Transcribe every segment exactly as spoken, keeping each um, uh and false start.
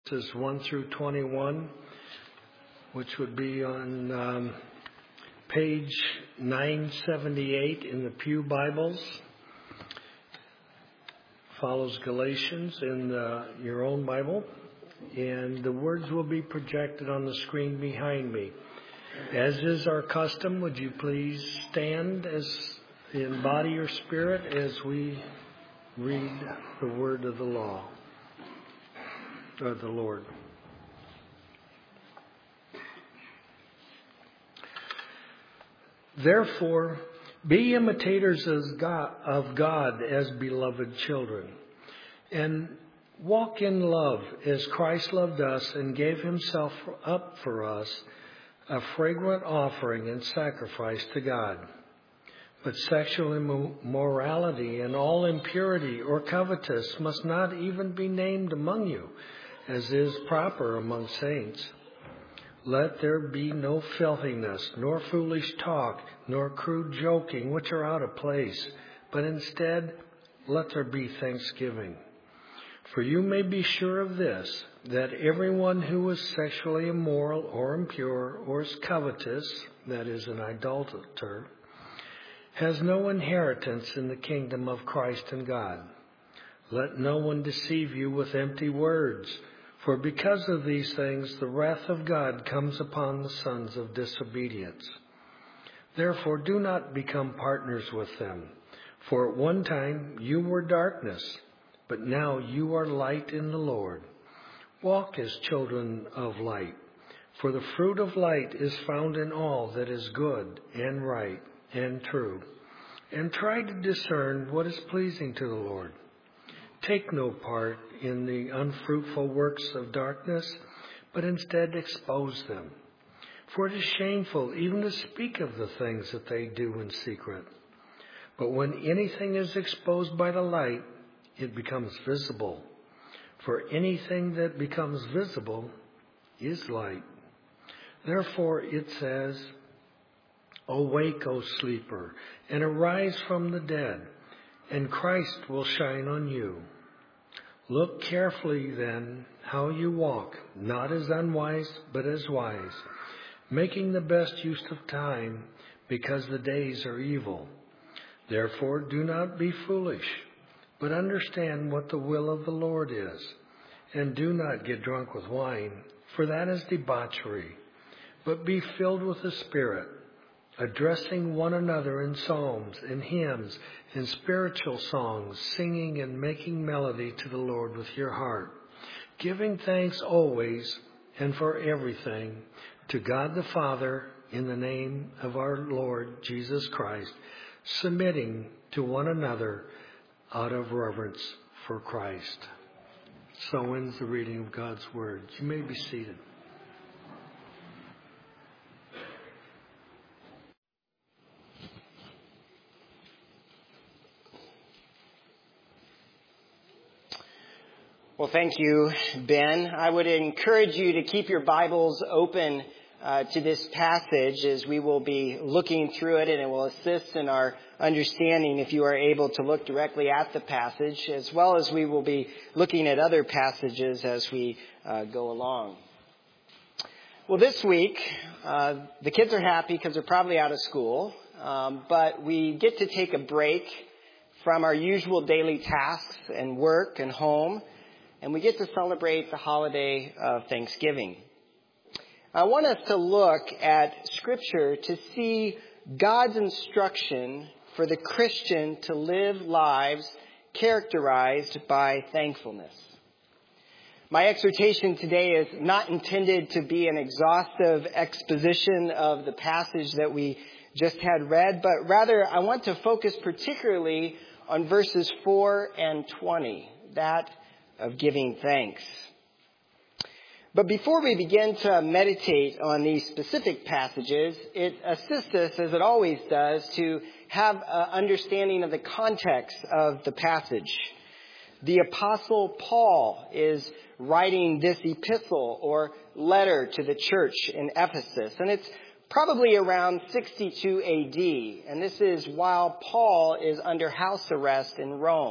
Verses one through twenty-one, which would be on um, page nine seventy-eight in the Pew Bibles. Follows Galatians in the, your own Bible. And the words will be projected on the screen behind me. As is our custom, would you please stand as in body or spirit as we read the word of the law. Or the Lord. Therefore, be imitators of God, of God as beloved children, and walk in love as Christ loved us and gave himself up for us, a fragrant offering and sacrifice to God. But sexual immorality and all impurity or covetous must not even be named among you, as is proper among saints. Let there be no filthiness, nor foolish talk, nor crude joking, which are out of place, but instead let there be thanksgiving. For you may be sure of this, that everyone who is sexually immoral or impure or is covetous, that is an idolater, has no inheritance in the kingdom of Christ and God. Let no one deceive you with empty words. For because of these things, the wrath of God comes upon the sons of disobedience. Therefore, do not become partners with them. For at one time you were darkness, but now you are light in the Lord. Walk as children of light, for the fruit of light is found in all that is good and right and true. And try to discern what is pleasing to the Lord. Take no part in the unfruitful works of darkness, but instead expose them. For it is shameful even to speak of the things that they do in secret. But when anything is exposed by the light, it becomes visible. For anything that becomes visible is light. Therefore it says, Awake, O sleeper, and arise from the dead, and Christ will shine on you. Look carefully then how you walk, not as unwise, but as wise, making the best use of time, because the days are evil. Therefore do not be foolish, but understand what the will of the Lord is. And do not get drunk with wine, for that is debauchery, but be filled with the Spirit, addressing one another in psalms and hymns and spiritual songs, singing and making melody to the Lord with your heart, giving thanks always and for everything to God the Father in the name of our Lord Jesus Christ, submitting to one another out of reverence for Christ. So ends the reading of God's word. You may be seated. Well, thank you, Ben. I would encourage you to keep your Bibles open uh, to this passage as we will be looking through it, and it will assist in our understanding if you are able to look directly at the passage, as well as we will be looking at other passages as we uh, go along. Well, this week, uh, the kids are happy because they're probably out of school, um, but we get to take a break from our usual daily tasks and work and home, and we get to celebrate the holiday of Thanksgiving. I want us to look at Scripture to see God's instruction for the Christian to live lives characterized by thankfulness. My exhortation today is not intended to be an exhaustive exposition of the passage that we just had read, but rather I want to focus particularly on verses four and twenty, that of giving thanks. But before we begin to meditate on these specific passages, it assists us, as it always does, to have an understanding of the context of the passage. The Apostle Paul is writing this epistle or letter to the church in Ephesus, and it's probably around sixty-two A D, and this is while Paul is under house arrest in Rome.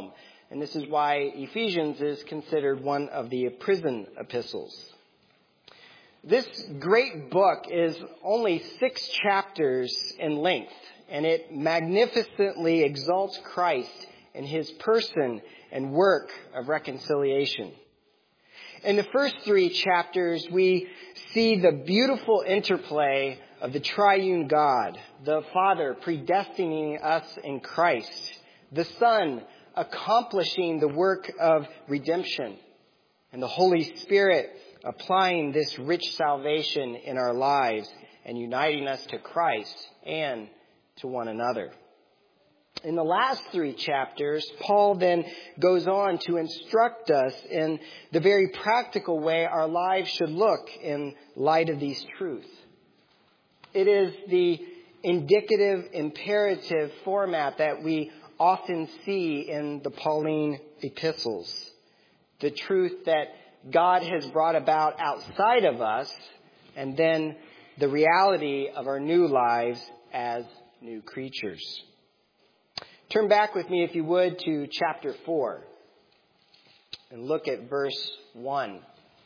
And this is why Ephesians is considered one of the prison epistles. This great book is only six chapters in length, and it magnificently exalts Christ and his person and work of reconciliation. In the first three chapters, we see the beautiful interplay of the triune God, the Father predestining us in Christ, the Son accomplishing the work of redemption, and the Holy Spirit applying this rich salvation in our lives and uniting us to Christ and to one another. In the last three chapters, Paul then goes on to instruct us in the very practical way our lives should look in light of these truths. It is the indicative, imperative format that we often see in the Pauline epistles. The truth that God has brought about outside of us, and then the reality of our new lives as new creatures. Turn back with me, if you would, to chapter four and look at verse one.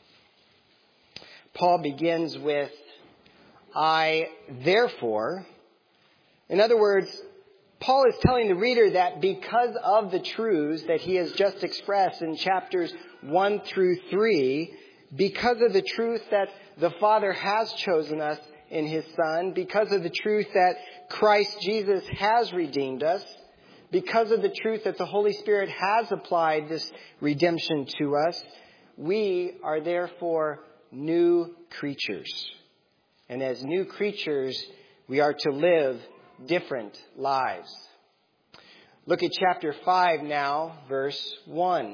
Paul begins with, I therefore. In other words, Paul is telling the reader that because of the truths that he has just expressed in chapters one through three, because of the truth that the Father has chosen us in his Son, because of the truth that Christ Jesus has redeemed us, because of the truth that the Holy Spirit has applied this redemption to us, we are therefore new creatures. And as new creatures, we are to live different lives. Look at chapter five now, verse one.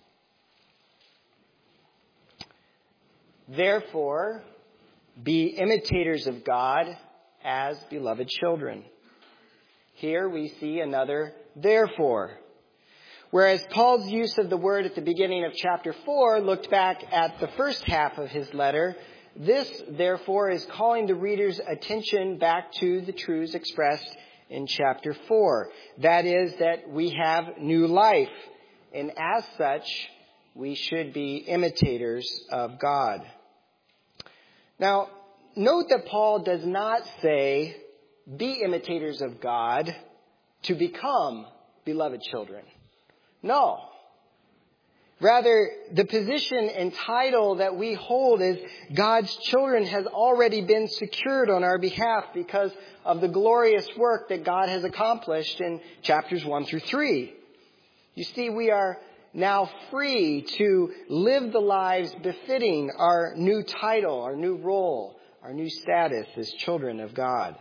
Therefore, be imitators of God as beloved children. Here we see another therefore. Whereas Paul's use of the word at the beginning of chapter four looked back at the first half of his letter, this, therefore, is calling the reader's attention back to the truths expressed in chapter four. That is, that we have new life, and as such, we should be imitators of God. Now, note that Paul does not say, be imitators of God to become beloved children. No. Rather, the position and title that we hold as God's children has already been secured on our behalf because of the glorious work that God has accomplished in chapters one through three. You see, we are now free to live the lives befitting our new title, our new role, our new status as children of God.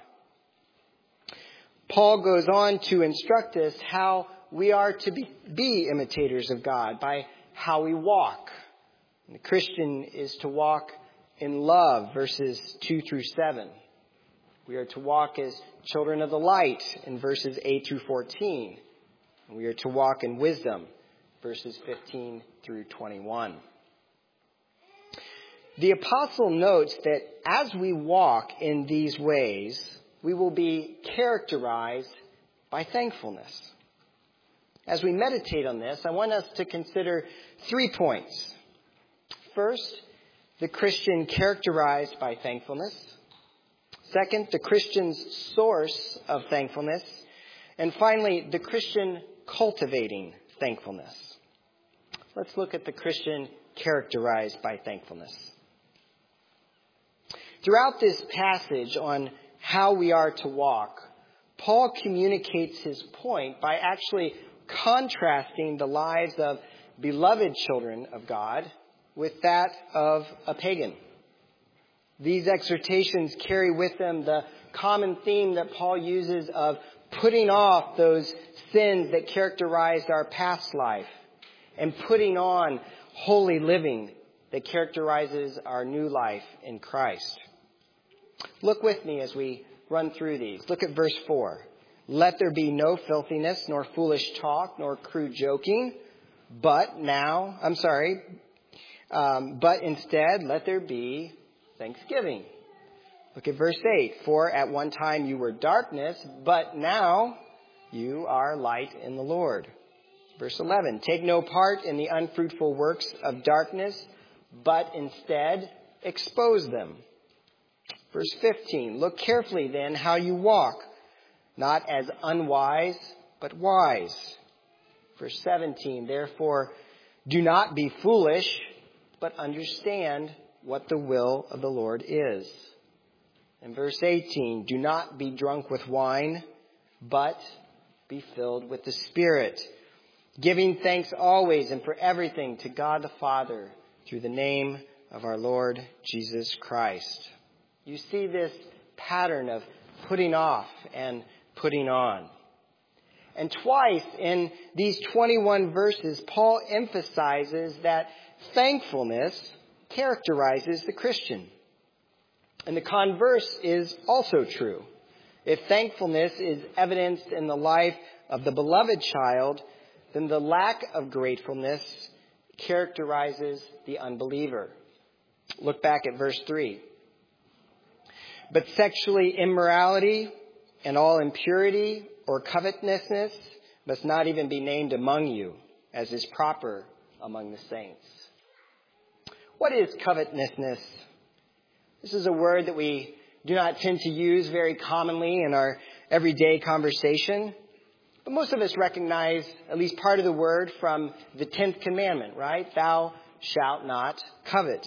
Paul goes on to instruct us how we are to be, be imitators of God by how we walk. And the Christian is to walk in love, verses two through seven. We are to walk as children of the light in verses eight through fourteen. And we are to walk in wisdom, verses fifteen through twenty-one. The apostle notes that as we walk in these ways, we will be characterized by thankfulness. As we meditate on this, I want us to consider three points. First, the Christian characterized by thankfulness. Second, the Christian's source of thankfulness. And finally, the Christian cultivating thankfulness. Let's look at the Christian characterized by thankfulness. Throughout this passage on how we are to walk, Paul communicates his point by actually contrasting the lives of beloved children of God with that of a pagan. These exhortations carry with them the common theme that Paul uses of putting off those sins that characterized our past life and putting on holy living that characterizes our new life in Christ. Look with me as we run through these. Look at verse four. Let there be no filthiness, nor foolish talk, nor crude joking, but now, I'm sorry, um, but instead let there be thanksgiving. Look at verse eight. For at one time you were darkness, but now you are light in the Lord. Verse eleven, take no part in the unfruitful works of darkness, but instead expose them. Verse fifteen, look carefully then how you walk, not as unwise, but wise. Verse seventeen, therefore, do not be foolish, but understand what the will of the Lord is. And verse eighteen, do not be drunk with wine, but be filled with the Spirit, giving thanks always and for everything to God the Father through the name of our Lord Jesus Christ. You see this pattern of putting off and putting on. And twice in these twenty-one verses, Paul emphasizes that thankfulness characterizes the Christian. And the converse is also true. If thankfulness is evidenced in the life of the beloved child, then the lack of gratefulness characterizes the unbeliever. Look back at verse three. But sexually immorality and all impurity or covetousness must not even be named among you, as is proper among the saints. What is covetousness? This is a word that we do not tend to use very commonly in our everyday conversation. But most of us recognize at least part of the word from the tenth commandment, right? Thou shalt not covet.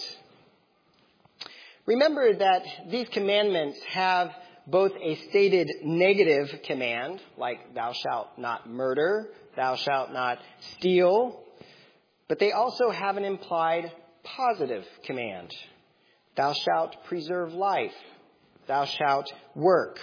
Remember that these commandments have both a stated negative command, like thou shalt not murder, thou shalt not steal, but they also have an implied positive command. Thou shalt preserve life. Thou shalt work.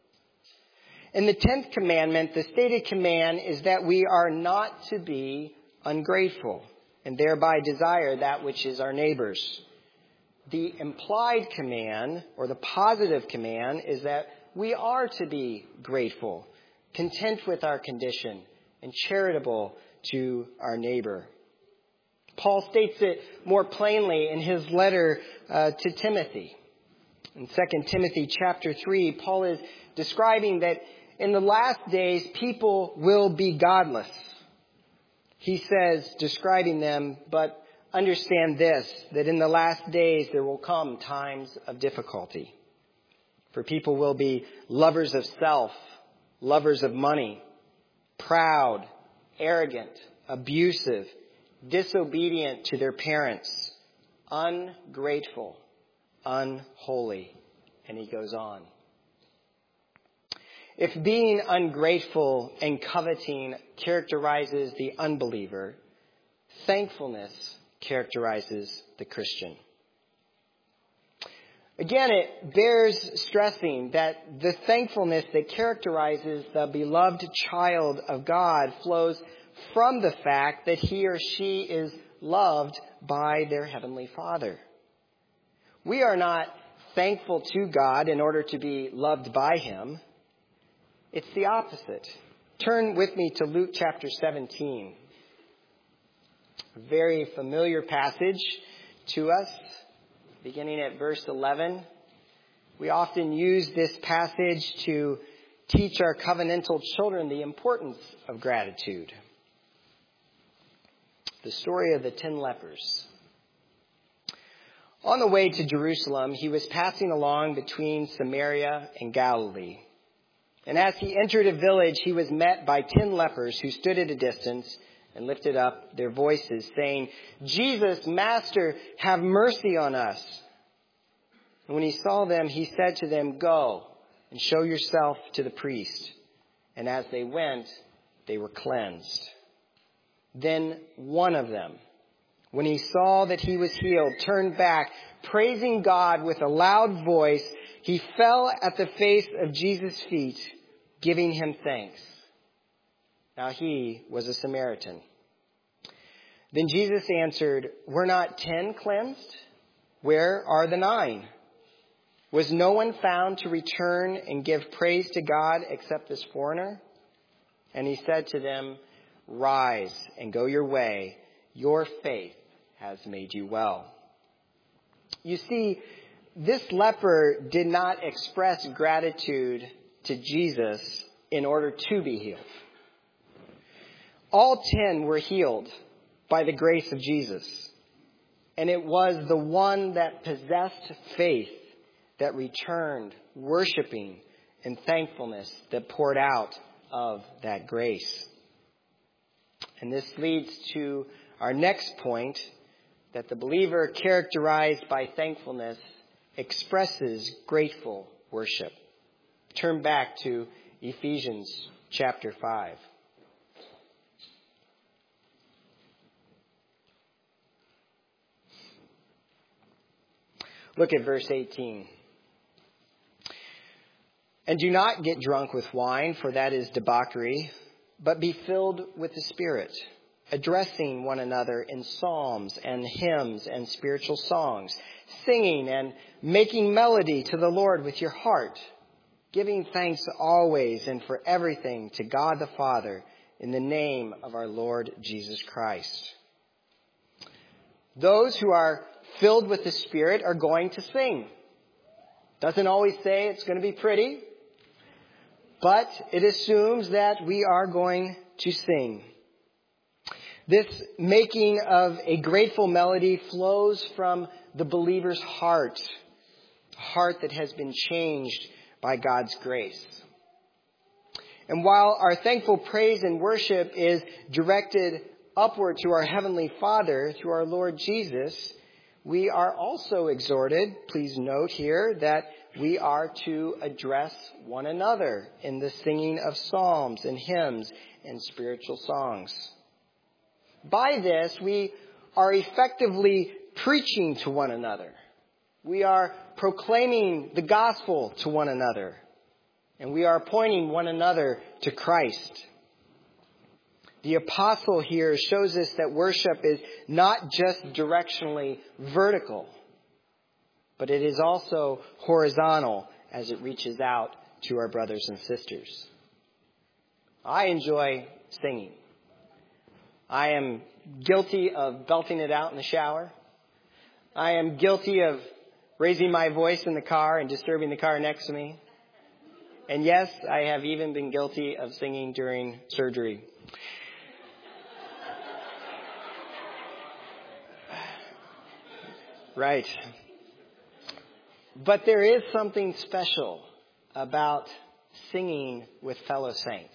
In the tenth commandment, the stated command is that we are not to be ungrateful and thereby desire that which is our neighbor's. The implied command, or the positive command, is that we are to be grateful, content with our condition, and charitable to our neighbor. Paul states it more plainly in his letter uh, to Timothy. In Second Timothy chapter three, Paul is describing that in the last days, people will be godless. He says, describing them, but understand this, that in the last days there will come times of difficulty. For people will be lovers of self, lovers of money, proud, arrogant, abusive, disobedient to their parents, ungrateful, unholy. And he goes on. If being ungrateful and coveting characterizes the unbeliever, thankfulness characterizes the Christian. Again, it bears stressing that the thankfulness that characterizes the beloved child of God flows from the fact that he or she is loved by their Heavenly Father. We are not thankful to God in order to be loved by Him. It's the opposite. Turn with me to Luke chapter seventeen. A very familiar passage to us, beginning at verse eleven. We often use this passage to teach our covenantal children the importance of gratitude. The story of the ten lepers. On the way to Jerusalem, he was passing along between Samaria and Galilee. And as he entered a village, he was met by ten lepers who stood at a distance and lifted up their voices, saying, Jesus, Master, have mercy on us. And when he saw them, he said to them, Go and show yourself to the priest. And as they went, they were cleansed. Then one of them, when he saw that he was healed, turned back, praising God with a loud voice. He fell at the face of Jesus' feet, giving him thanks. Now he was a Samaritan. Then Jesus answered, Were not ten cleansed? Where are the nine? Was no one found to return and give praise to God except this foreigner? And he said to them, Rise and go your way. Your faith has made you well. You see, this leper did not express gratitude to Jesus in order to be healed. All ten were healed by the grace of Jesus. And it was the one that possessed faith that returned, worshiping in thankfulness that poured out of that grace. And this leads to our next point, that the believer characterized by thankfulness expresses grateful worship. Turn back to Ephesians chapter five. Look at verse eighteen. And do not get drunk with wine, for that is debauchery, but be filled with the Spirit, addressing one another in psalms and hymns and spiritual songs, singing and making melody to the Lord with your heart, giving thanks always and for everything to God the Father in the name of our Lord Jesus Christ. Those who are filled with the Spirit are going to sing. Doesn't always say it's going to be pretty, but it assumes that we are going to sing. This making of a grateful melody flows from the believer's heart, a heart that has been changed by God's grace. And while our thankful praise and worship is directed upward to our Heavenly Father through our Lord Jesus, we are also exhorted, please note here, that we are to address one another in the singing of psalms and hymns and spiritual songs. By this, we are effectively preaching to one another. We are proclaiming the gospel to one another. And we are pointing one another to Christ. The apostle here shows us that worship is not just directionally vertical, but it is also horizontal as it reaches out to our brothers and sisters. I enjoy singing. I am guilty of belting it out in the shower. I am guilty of raising my voice in the car and disturbing the car next to me. And yes, I have even been guilty of singing during surgery. Right. But there is something special about singing with fellow saints.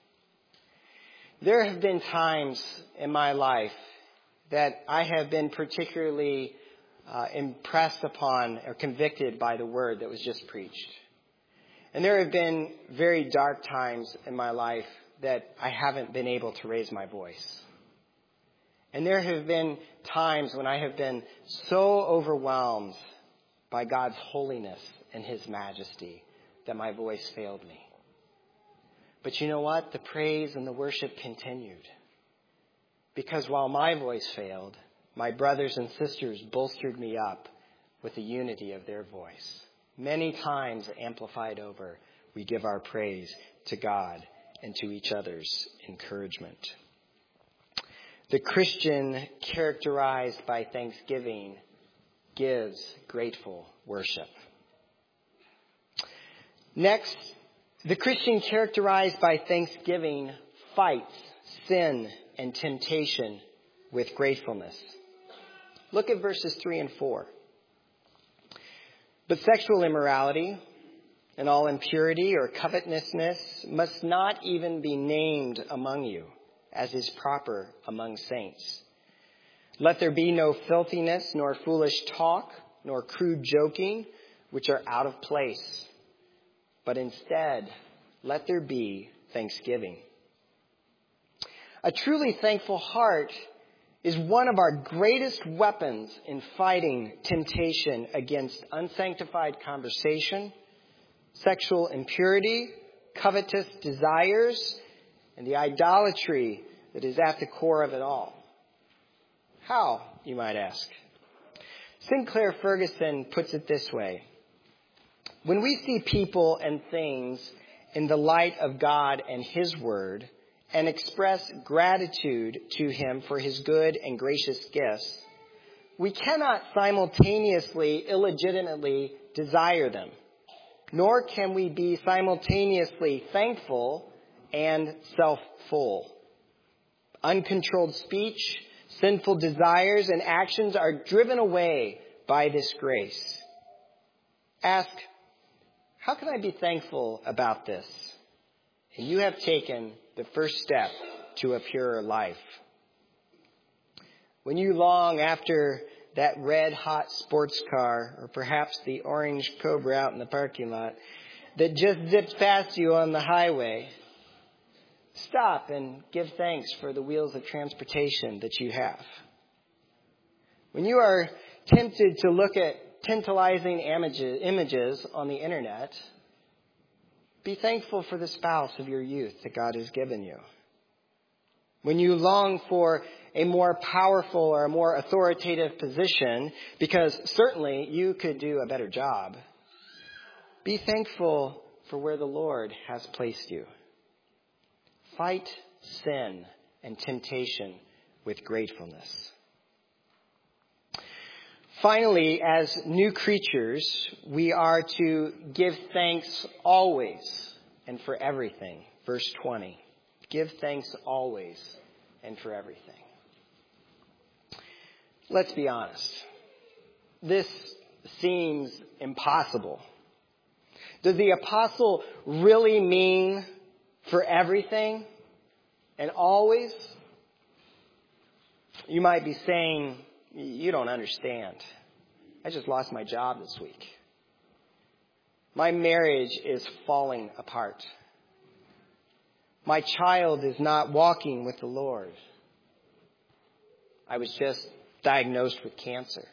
There have been times in my life that I have been particularly uh, impressed upon or convicted by the word that was just preached. And there have been very dark times in my life that I haven't been able to raise my voice. And there have been times when I have been so overwhelmed by God's holiness and His majesty that my voice failed me. But you know what? The praise and the worship continued. Because while my voice failed, my brothers and sisters bolstered me up with the unity of their voice. Many times amplified over, we give our praise to God and to each other's encouragement. The Christian characterized by thanksgiving gives grateful worship. Next, the Christian characterized by thanksgiving fights sin and temptation with gratefulness. Look at verses three and four. But sexual immorality and all impurity or covetousness must not even be named among you, as is proper among saints. Let there be no filthiness, nor foolish talk, nor crude joking, which are out of place. But instead, let there be thanksgiving. A truly thankful heart is one of our greatest weapons in fighting temptation against unsanctified conversation, sexual impurity, covetous desires, and the idolatry that is at the core of it all. How, you might ask? Sinclair Ferguson puts it this way. When we see people and things in the light of God and His Word and express gratitude to Him for His good and gracious gifts, we cannot simultaneously, illegitimately desire them, nor can we be simultaneously thankful and self-full. Uncontrolled speech, sinful desires, and actions are driven away by this grace. Ask, how can I be thankful about this? And you have taken the first step to a purer life. When you long after that red hot sports car, or perhaps the orange Cobra out in the parking lot that just zips past you on the highway, stop and give thanks for the wheels of transportation that you have. When you are tempted to look at tantalizing images, images on the internet, be thankful for the spouse of your youth that God has given you. When you long for a more powerful or a more authoritative position, because certainly you could do a better job, be thankful for where the Lord has placed you. Fight sin and temptation with gratefulness. Finally, as new creatures, we are to give thanks always and for everything. Verse twenty. Give thanks always and for everything. Let's be honest. This seems impossible. Does the apostle really mean for everything and always? You might be saying, you don't understand. I just lost my job this week. My marriage is falling apart. My child is not walking with the Lord. I was just diagnosed with cancer.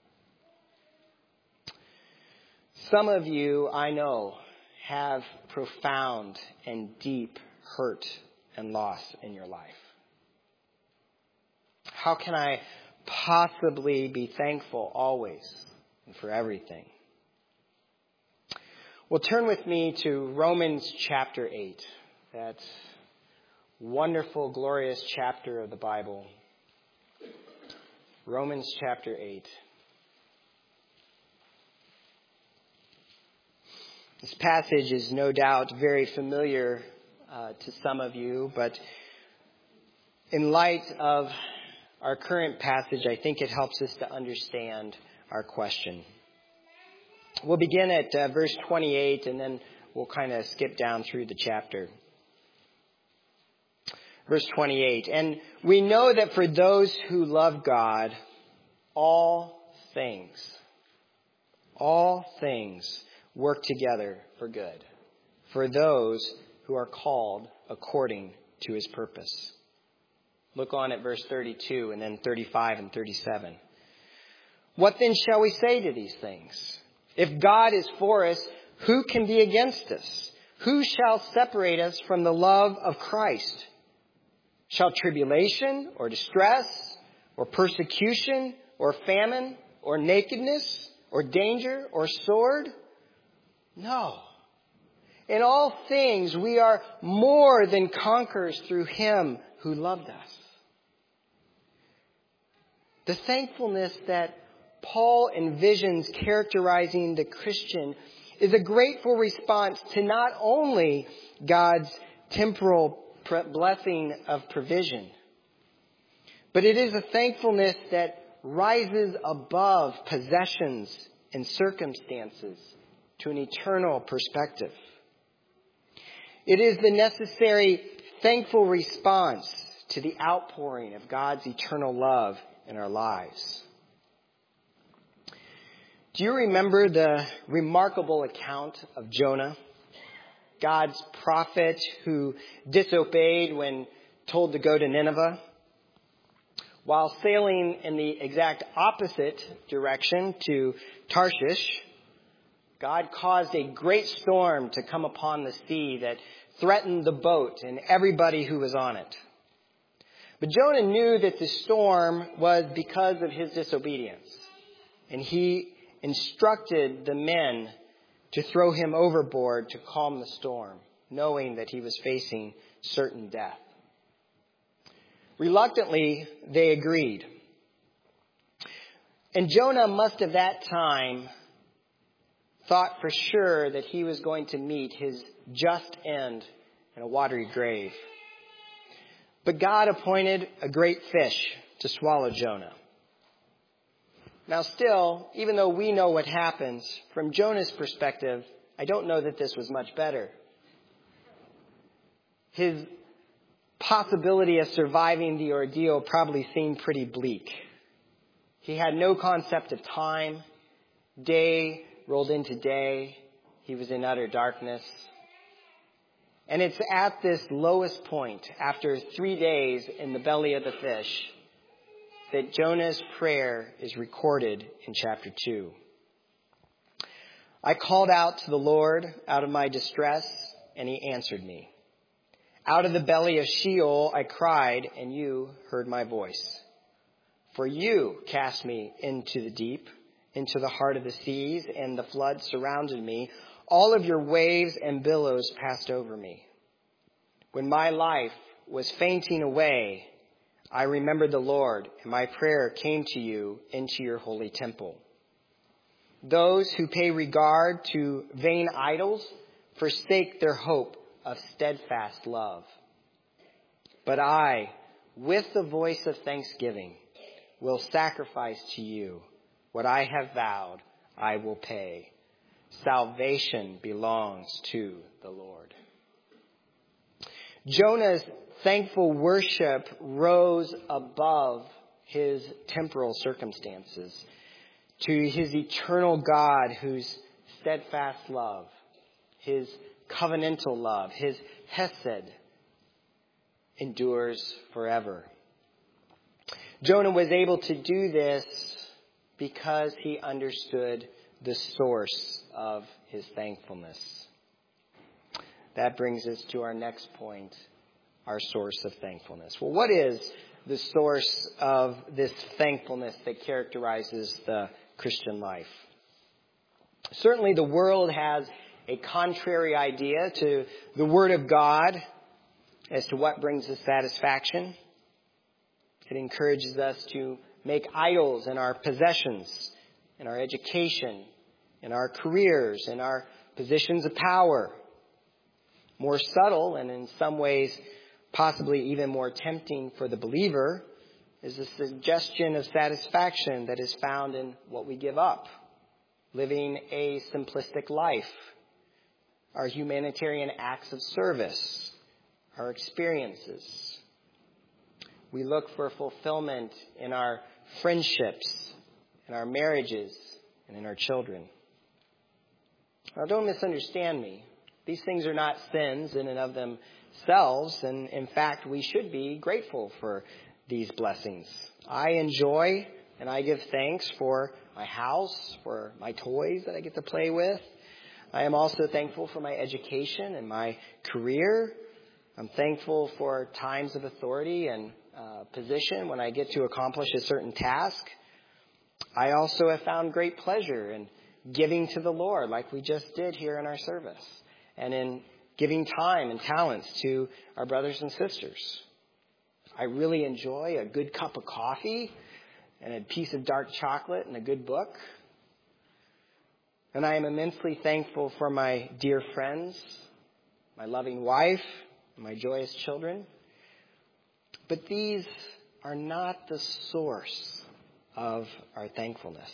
Some of you, I know, have profound and deep hurt and loss in your life. How can I possibly be thankful always and for everything? Well, turn with me to Romans chapter eight. That wonderful, glorious chapter of the Bible. Romans chapter eight. This passage is no doubt very familiar uh, to some of you, but in light of our current passage, I think it helps us to understand our question. We'll begin at uh, verse twenty-eight, and then we'll kind of skip down through the chapter. Verse twenty-eight, and we know that for those who love God, all things, all things work together for good, for those who are called according to his purpose. Look on at verse thirty-two and then thirty-five and thirty-seven. What then shall we say to these things? If God is for us, who can be against us? Who shall separate us from the love of Christ? Shall tribulation or distress or persecution or famine or nakedness or danger or sword? No. In all things we are more than conquerors through him who loved us. The thankfulness that Paul envisions characterizing the Christian is a grateful response to not only God's temporal blessing of provision, but it is a thankfulness that rises above possessions and circumstances to an eternal perspective. It is the necessary thankful response to the outpouring of God's eternal love in our lives. Do you remember the remarkable account of Jonah, God's prophet who disobeyed when told to go to Nineveh? While sailing in the exact opposite direction to Tarshish, God caused a great storm to come upon the sea that threatened the boat and everybody who was on it. But Jonah knew that the storm was because of his disobedience, and he instructed the men to throw him overboard to calm the storm, knowing that he was facing certain death. Reluctantly, they agreed. And Jonah must have that time thought for sure that he was going to meet his just end in a watery grave. But God appointed a great fish to swallow Jonah. Now still, even though we know what happens, from Jonah's perspective, I don't know that this was much better. His possibility of surviving the ordeal probably seemed pretty bleak. He had no concept of time. Day rolled into day. He was in utter darkness. And it's at this lowest point, after three days in the belly of the fish, that Jonah's prayer is recorded in chapter two. I called out to the Lord out of my distress, and he answered me. Out of the belly of Sheol I cried, and you heard my voice. For you cast me into the deep, into the heart of the seas, and the flood surrounded me. All of your waves and billows passed over me. When my life was fainting away, I remembered the Lord, and my prayer came to you into your holy temple. Those who pay regard to vain idols forsake their hope of steadfast love. But I, with the voice of thanksgiving, will sacrifice to you what I have vowed I will pay. Salvation belongs to the Lord. Jonah's thankful worship rose above his temporal circumstances to his eternal God, whose steadfast love, his covenantal love, his hesed endures forever. Jonah was able to do this because he understood the source of his thankfulness. That brings us to our next point, our source of thankfulness. Well, what is the source of this thankfulness that characterizes the Christian life? Certainly the world has a contrary idea to the Word of God as to what brings us satisfaction. It encourages us to make idols in our possessions, in our education, in our careers, in our positions of power. More subtle and in some ways possibly even more tempting for the believer is the suggestion of satisfaction that is found in what we give up. Living a simplistic life, our humanitarian acts of service, our experiences. We look for fulfillment in our friendships, in our marriages, and in our children. Now, don't misunderstand me. These things are not sins in and of themselves, and in fact, we should be grateful for these blessings. I enjoy and I give thanks for my house, for my toys that I get to play with. I am also thankful for my education and my career. I'm thankful for times of authority and uh, position when I get to accomplish a certain task. I also have found great pleasure in giving to the Lord, like we just did here in our service, and in giving time and talents to our brothers and sisters. I really enjoy a good cup of coffee and a piece of dark chocolate and a good book. And I am immensely thankful for my dear friends, my loving wife, and my joyous children. But these are not the source of our thankfulness.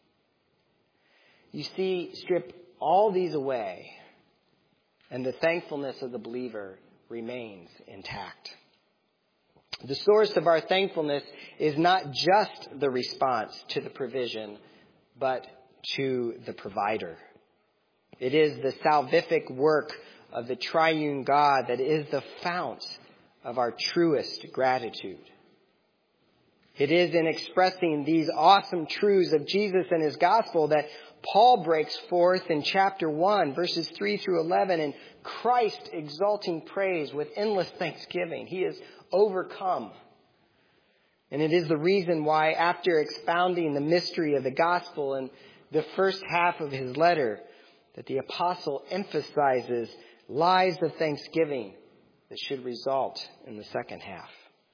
You see, strip all these away, and the thankfulness of the believer remains intact. The source of our thankfulness is not just the response to the provision, but to the provider. It is the salvific work of the triune God that is the fount of our truest gratitude. It is in expressing these awesome truths of Jesus and his gospel that Paul breaks forth in chapter one, verses three through eleven, in Christ exalting praise with endless thanksgiving. He is overcome. And it is the reason why, after expounding the mystery of the gospel in the first half of his letter, that the apostle emphasizes lives of thanksgiving that should result in the second half.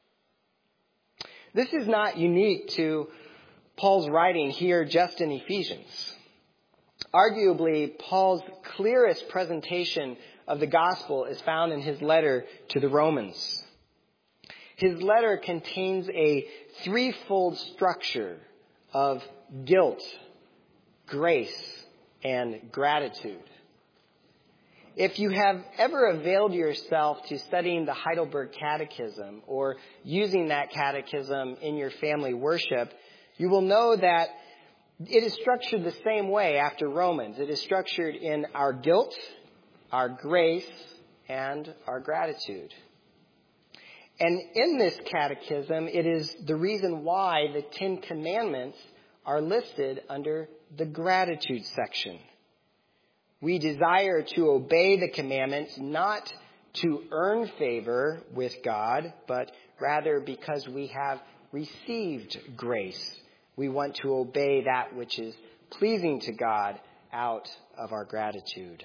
This is not unique to Paul's writing here just in Ephesians. Arguably, Paul's clearest presentation of the gospel is found in his letter to the Romans. His letter contains a threefold structure of guilt, grace, and gratitude. If you have ever availed yourself to studying the Heidelberg Catechism or using that catechism in your family worship, you will know that it is structured the same way after Romans. It is structured in our guilt, our grace, and our gratitude. And in this catechism, it is the reason why the Ten Commandments are listed under the gratitude section. We desire to obey the commandments not to earn favor with God, but rather because we have received grace. We want to obey that which is pleasing to God out of our gratitude.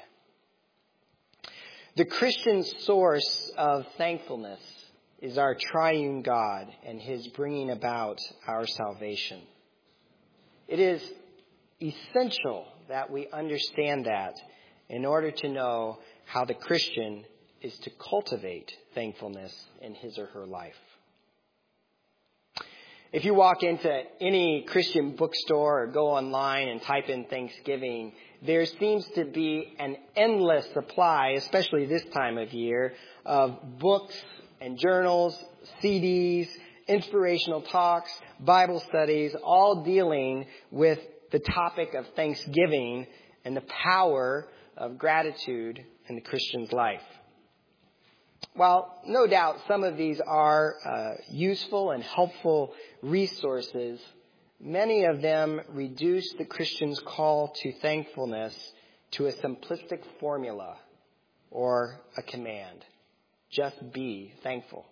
The Christian source of thankfulness is our triune God and His bringing about our salvation. It is essential that we understand that in order to know how the Christian is to cultivate thankfulness in his or her life. If you walk into any Christian bookstore or go online and type in Thanksgiving, there seems to be an endless supply, especially this time of year, of books and journals, C Ds, inspirational talks, Bible studies, all dealing with the topic of Thanksgiving and the power of gratitude in the Christian's life. While no doubt some of these are uh, useful and helpful resources, many of them reduce the Christian's call to thankfulness to a simplistic formula or a command. Just be thankful.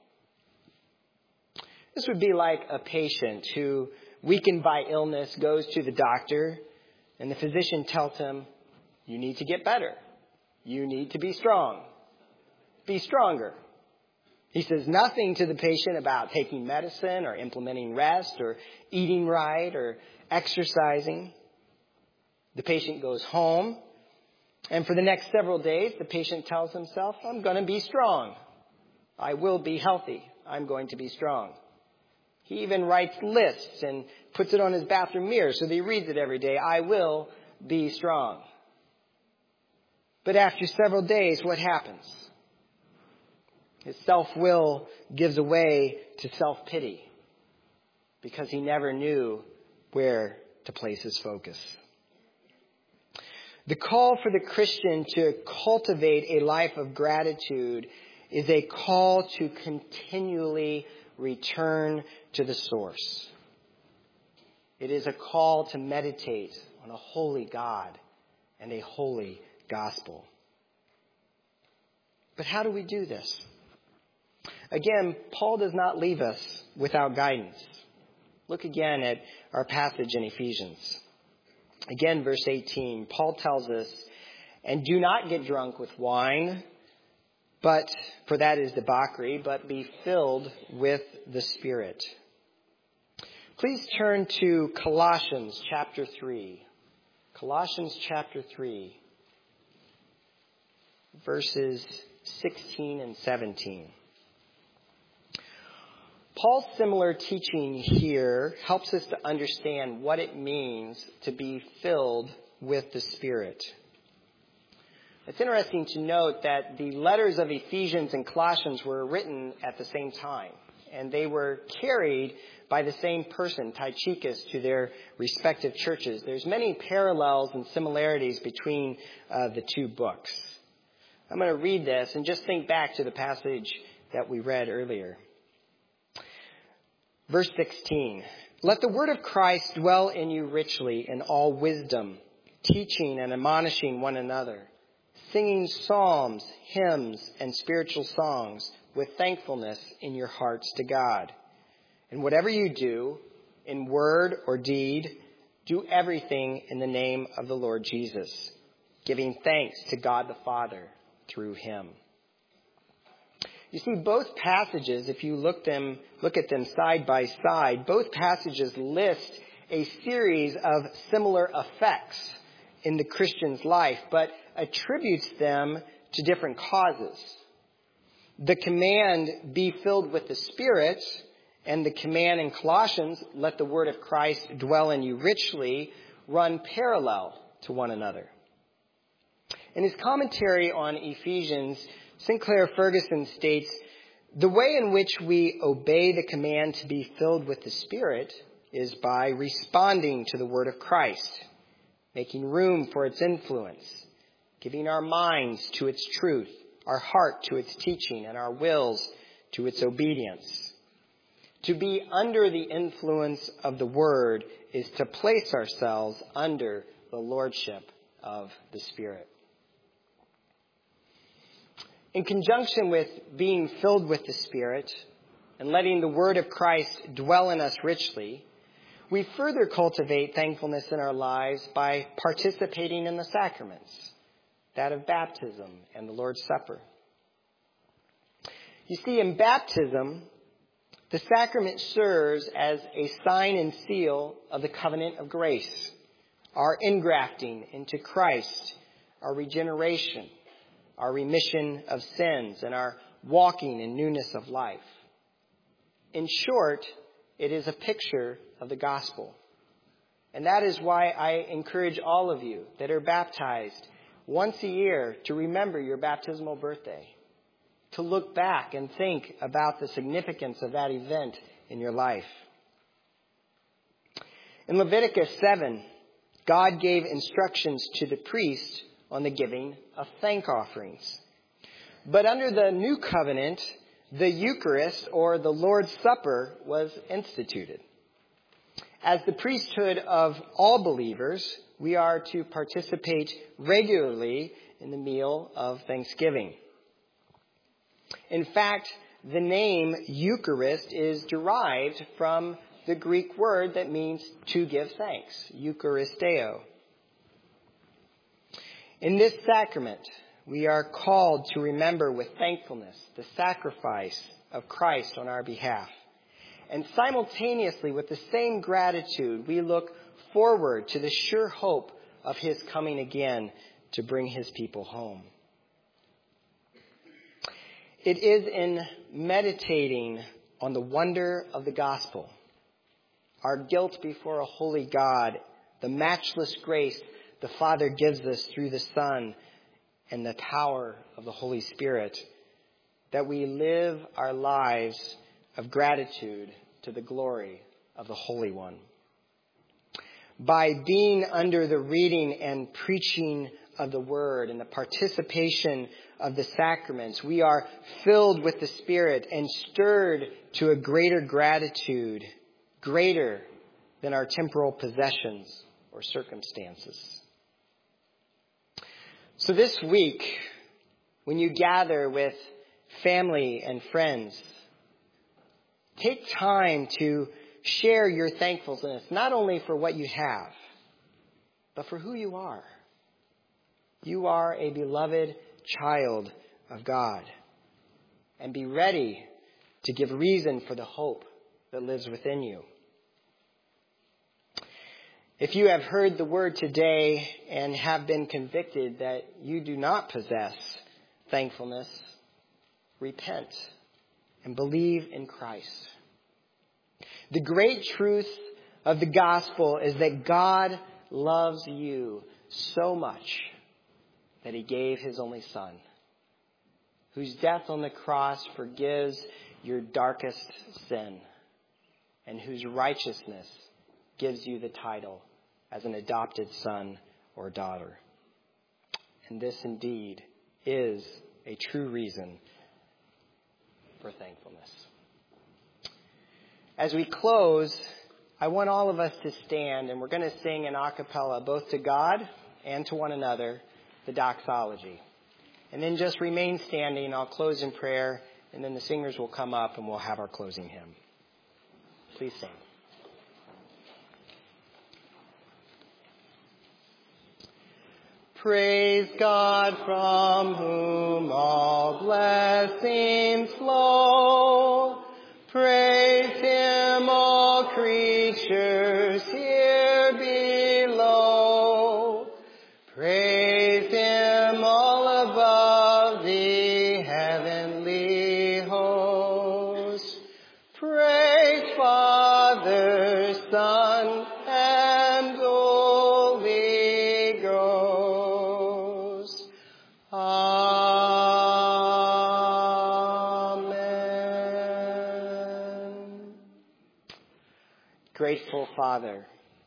This would be like a patient who, weakened by illness, goes to the doctor, and the physician tells him, you need to get better. You need to be strong. Be stronger. He says nothing to the patient about taking medicine or implementing rest or eating right or exercising. The patient goes home, and for the next several days, the patient tells himself, I'm going to be strong. I will be healthy. I'm going to be strong. He even writes lists and puts it on his bathroom mirror so that he reads it every day. I will be strong. But after several days, what happens? His self-will gives way to self-pity because he never knew where to place his focus. The call for the Christian to cultivate a life of gratitude is a call to continually return to the source. It is a call to meditate on a holy God and a holy gospel. But how do we do this? Again, Paul does not leave us without guidance. Look again at our passage in Ephesians. Again, verse eighteen, Paul tells us, and do not get drunk with wine, but for that is debauchery, but be filled with the Spirit. Please turn to Colossians chapter three. Colossians chapter three, verses sixteen and seventeen. Paul's similar teaching here helps us to understand what it means to be filled with the Spirit. It's interesting to note that the letters of Ephesians and Colossians were written at the same time, and they were carried by the same person, Tychicus, to their respective churches. There's many parallels and similarities between uh, the two books. I'm going to read this and just think back to the passage that we read earlier. Verse sixteen, let the word of Christ dwell in you richly in all wisdom, teaching and admonishing one another, singing psalms, hymns, and spiritual songs with thankfulness in your hearts to God. And whatever you do, in word or deed, do everything in the name of the Lord Jesus, giving thanks to God the Father through him. You see, both passages, if you look them, look at them side by side, both passages list a series of similar effects in the Christian's life, but attributes them to different causes. The command, be filled with the Spirit, and the command in Colossians, let the word of Christ dwell in you richly, run parallel to one another. In his commentary on Ephesians, Sinclair Ferguson states, the way in which we obey the command to be filled with the Spirit is by responding to the word of Christ, making room for its influence, giving our minds to its truth, our heart to its teaching, and our wills to its obedience. To be under the influence of the word is to place ourselves under the lordship of the Spirit. In conjunction with being filled with the Spirit and letting the word of Christ dwell in us richly, we further cultivate thankfulness in our lives by participating in the sacraments, that of baptism and the Lord's Supper. You see, in baptism, the sacrament serves as a sign and seal of the covenant of grace, our ingrafting into Christ, our regeneration, our remission of sins, and our walking in newness of life. In short, it is a picture of the gospel. And that is why I encourage all of you that are baptized once a year to remember your baptismal birthday, to look back and think about the significance of that event in your life. In Leviticus seven, God gave instructions to the priest on the giving of thank offerings. But under the new covenant, the Eucharist, or the Lord's Supper, was instituted. As the priesthood of all believers, we are to participate regularly in the meal of thanksgiving. In fact, the name Eucharist is derived from the Greek word that means to give thanks, Eucharisteo. In this sacrament, we are called to remember with thankfulness the sacrifice of Christ on our behalf. And simultaneously, with the same gratitude, we look forward to the sure hope of his coming again to bring his people home. It is in meditating on the wonder of the gospel, our guilt before a holy God, the matchless grace the Father gives us through the Son, and the power of the Holy Spirit, that we live our lives of gratitude to the glory of the Holy One. By being under the reading and preaching of the Word and the participation of the sacraments, we are filled with the Spirit and stirred to a greater gratitude, greater than our temporal possessions or circumstances. So this week, when you gather with family and friends, take time to share your thankfulness, not only for what you have, but for who you are. You are a beloved child of God. And be ready to give reason for the hope that lives within you. If you have heard the word today and have been convicted that you do not possess thankfulness, repent and believe in Christ. The great truth of the gospel is that God loves you so much that he gave his only Son, whose death on the cross forgives your darkest sin, and whose righteousness gives you the title as an adopted son or daughter. And this indeed is a true reason for thankfulness. As we close, I want all of us to stand, and we're going to sing an a cappella both to God and to one another, the doxology. And then just remain standing. I'll close in prayer, and then the singers will come up and we'll have our closing hymn. Please sing. Praise God, from whom all blessings flow. Praise him, all creatures here below. Praise him, all above the heavenly Grateful Father,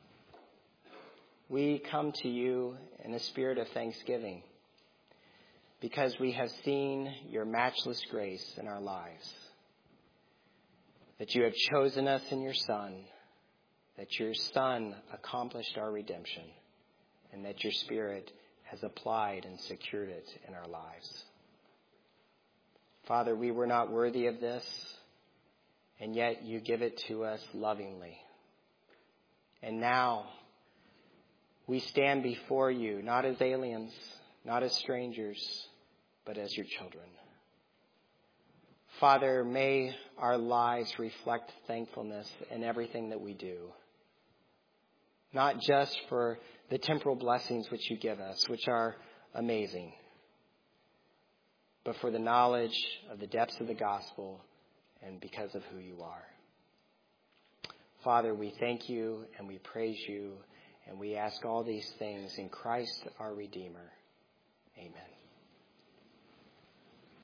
we come to you in a spirit of thanksgiving because we have seen your matchless grace in our lives, that you have chosen us in your Son, that your Son accomplished our redemption, and that your Spirit has applied and secured it in our lives. Father, we were not worthy of this, and yet you give it to us lovingly. And now we stand before you, not as aliens, not as strangers, but as your children. Father, may our lives reflect thankfulness in everything that we do. Not just for the temporal blessings which you give us, which are amazing, but for the knowledge of the depths of the gospel and because of who you are. Father, we thank you and we praise you, and we ask all these things in Christ our Redeemer. Amen.